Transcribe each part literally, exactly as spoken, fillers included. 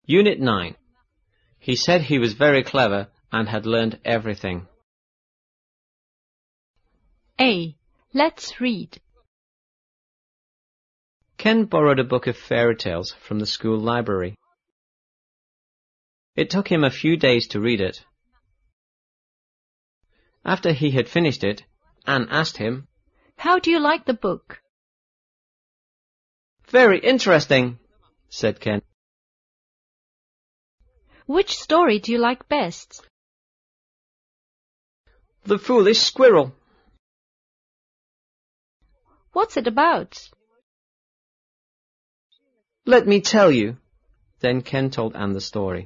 Unit nine. He said he was very clever and had learned everything. A. Let's read. Ken borrowed a book of fairy tales from the school library. It took him a few days to read it. After he had finished it, Anne asked him, "How do you like the book?" "Very interesting," said Ken. "Which story do you like best?" "The Foolish Squirrel." "What's it about?" "Let me tell you." Then Ken told Anne the story.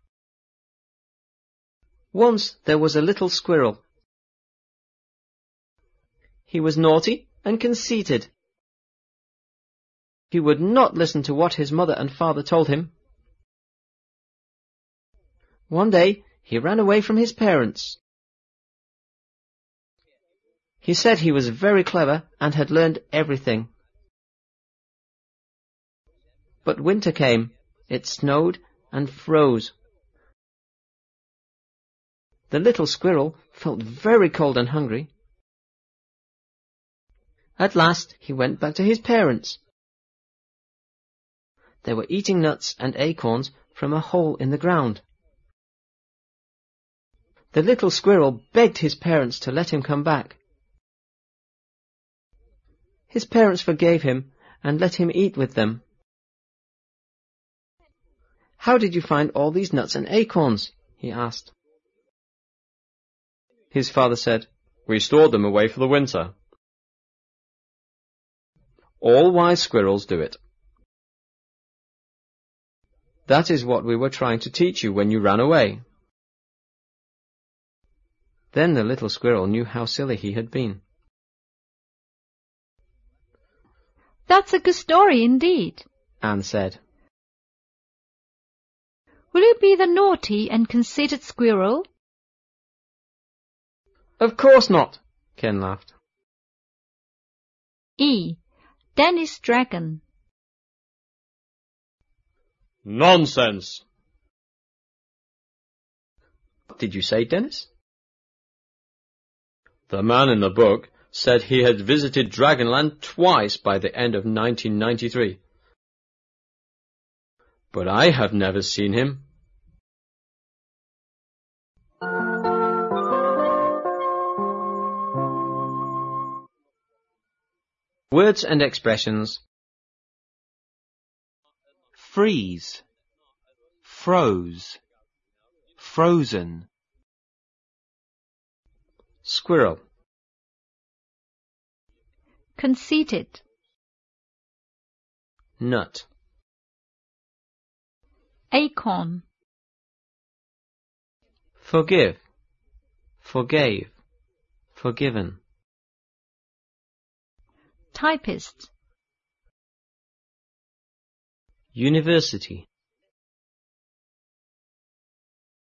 Once there was a little squirrel. He was naughty and conceited. He would not listen to what his mother and father told him. One day he ran away from his parents. He said he was very clever and had learned everything. But winter came. It snowed and froze. The little squirrel felt very cold and hungry. At last he went back to his parents. They were eating nuts and acorns from a hole in the ground. The little squirrel begged his parents to let him come back. His parents forgave him and let him eat with them. "How did you find all these nuts and acorns?" he asked. His father said, "We stored them away for the winter." All wise squirrels do it. That is what we were trying to teach you when you ran away. Then the little squirrel knew how silly he had been. "That's a good story indeed," Anne said. "Will you be the naughty and conceited squirrel?" "Of course not," Ken laughed. E. Dennis Dragon. Nonsense! What did you say, Dennis? The man in the book said he had visited Dragonland twice by the end of nineteen ninety-three. But I have never seen him. Words and expressions. Freeze, froze, frozen. Squirrel. Conceited. Nut. Acorn. Forgive. Forgave. Forgiven. Typist. University.